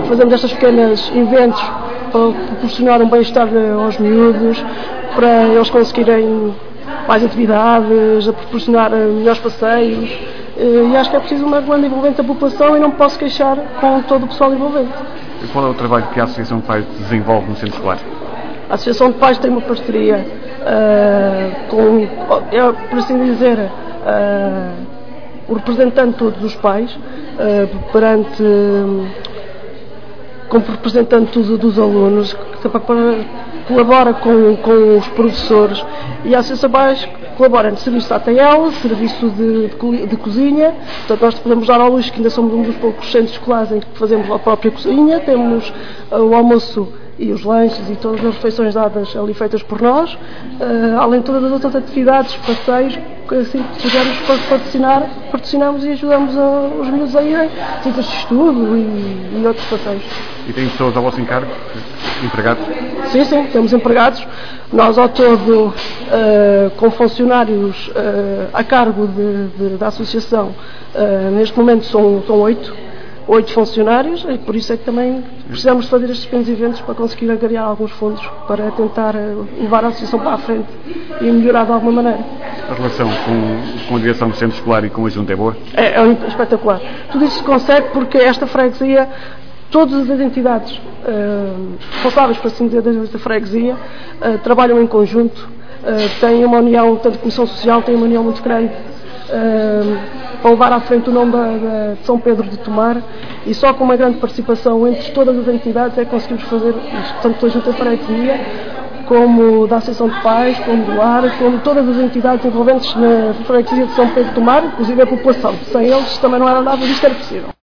fazemos estes pequenos eventos para proporcionar um bem-estar aos miúdos, para eles conseguirem mais atividades, a proporcionar melhores passeios, e acho que é preciso uma grande envolvente da população e não me posso queixar com todo o pessoal envolvente. E qual é o trabalho que a Associação de Pais desenvolve no Centro Escolar? A Associação de Pais tem uma parceria por assim dizer, o representante de todos os pais, como representante dos alunos, que colabora com os professores, e a Associação de Pais colabora no serviço de ATL, serviço de cozinha. Portanto, nós podemos dar ao luxo que ainda somos um dos poucos centros escolares em que fazemos a própria cozinha, temos o almoço e os lanches e todas as refeições dadas ali feitas por nós, além de todas as outras atividades, passeios, que assim que precisarmos patrocinamos e ajudamos os miúdos a irem, centros de estudo e outros passeios. E tem pessoas ao vosso encargo, empregados? Sim, temos empregados. Nós, ao todo, com funcionários a cargo da associação, neste momento são 8 funcionários, e por isso é que também precisamos de fazer estes pequenos eventos para conseguir angariar alguns fundos para tentar levar a associação para a frente e melhorar de alguma maneira. A relação com a direção do centro escolar e com a junta é boa? É espetacular. Tudo isso se consegue porque esta freguesia, todas as entidades responsáveis, por assim dizer, desta freguesia, trabalham em conjunto, têm uma união, tanto a Comissão Social tem uma união muito grande para levar à frente o nome de São Pedro de Tomar, e só com uma grande participação entre todas as entidades é que conseguimos fazer isto, tanto a Junta de Freguesia, como da Associação de Pais, como do Lar, como todas as entidades envolventes na freguesia de São Pedro de Tomar, inclusive a população. Sem eles também não era nada disto era possível.